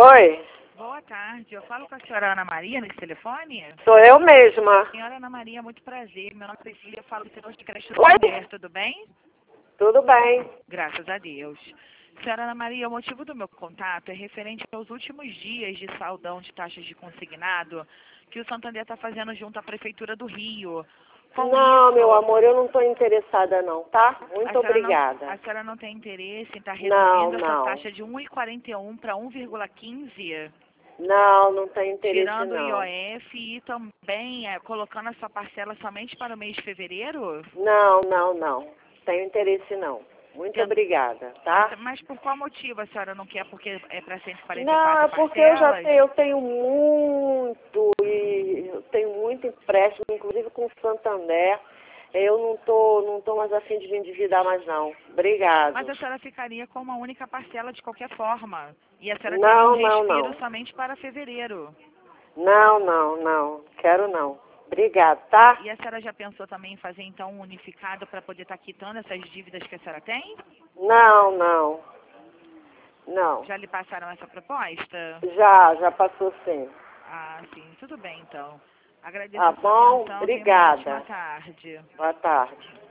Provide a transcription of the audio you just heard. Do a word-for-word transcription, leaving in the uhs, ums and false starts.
Oi, Boa tarde, eu falo com a senhora Ana Maria nesse telefone? sou eu mesma. Senhora Ana Maria, muito prazer. Meu nome é Cecília, eu falo do setor de creche Oi? Santander, tudo bem? Tudo bem? Graças a Deus. Senhora Ana Maria, o motivo do meu contato é referente aos últimos dias de saldão de taxas de consignado que o Santander está fazendo junto à Prefeitura do Rio. Com Não, isso, meu amor, eu não estou interessada não, tá? a Muito senhora, não, obrigada. a senhora não tem interesse em estar Não, reduzindo essa não. taxa de um vírgula quarenta e um para um vírgula quinze? Não, não tem interesse Tirando o não. I O F e também é, colocando essa parcela somente para o mês de fevereiro? Não, não, não. Tenho interesse não. Muito Tent- obrigada, tá? Mas por qual motivo a senhora não quer? Porque é para cento e quarenta e Não, é quatro porque eu já parcelas? tenho, eu tenho muito, e eu tenho muito empréstimo, inclusive com o Santander. Eu não tô, não tô mais afim de me endividar mais não. Obrigado. Mas a senhora ficaria com uma única parcela de qualquer forma. E a senhora teria um Não, não, respiro não. somente para fevereiro. Não, não, não. Quero não. Obrigado, tá? E a senhora já pensou também em fazer então um unificado para poder estar quitando essas dívidas que a senhora tem? Não, não. Não. Já lhe passaram essa proposta? Já, já passou sim. Ah, sim. Tudo bem então. Agradeço Tá a sua bom? atenção. Tenha uma ótima Obrigada. tarde. Boa tarde.